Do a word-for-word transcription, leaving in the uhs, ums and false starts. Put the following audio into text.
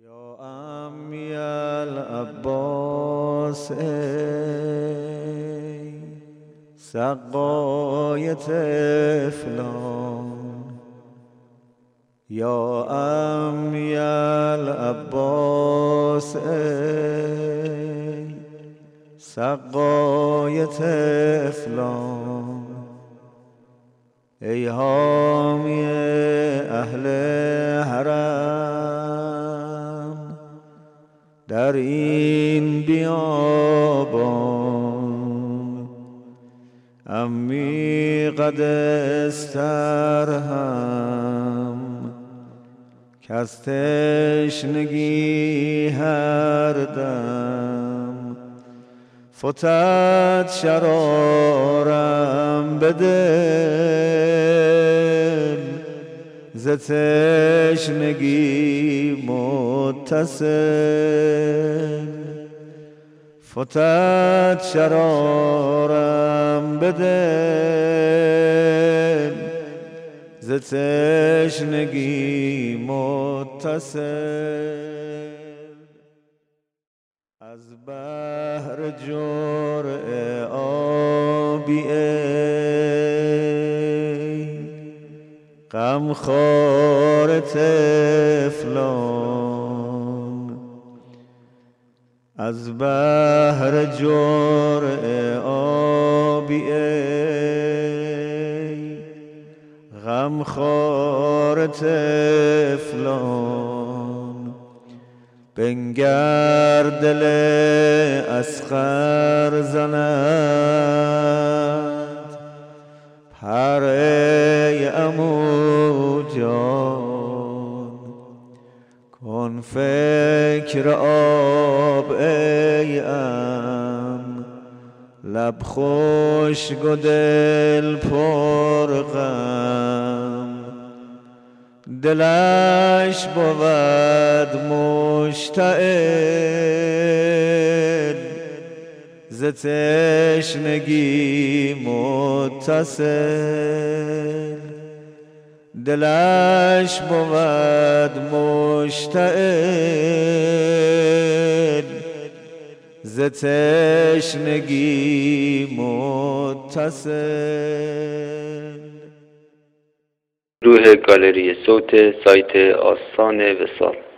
یا عمی العباس ای سقای طفلان، یا عمی العباس ای سقای طفلان، ای حامی اهل حرم در این بیابان، عمی قد استرهم کز تشنگی هر دم فتد شرارم به دل، ز تشنگی متصل فتد شرارم به دل، ز تشنگی متصل. از بحر جرعه آبی ای غمخوار طفلان، از بحر جرعه آبی ای غمخوار طفلان، بنگر دل اصغر زند پر ای عمو جان، کن فکر آب ای عم، لب خشک و دل پر غم، دلش بود مشتعل ز تشنگی متصل، دلش بود مشتعل ز تشنگی متصل. روح گالری صوت سایت آستان وصال.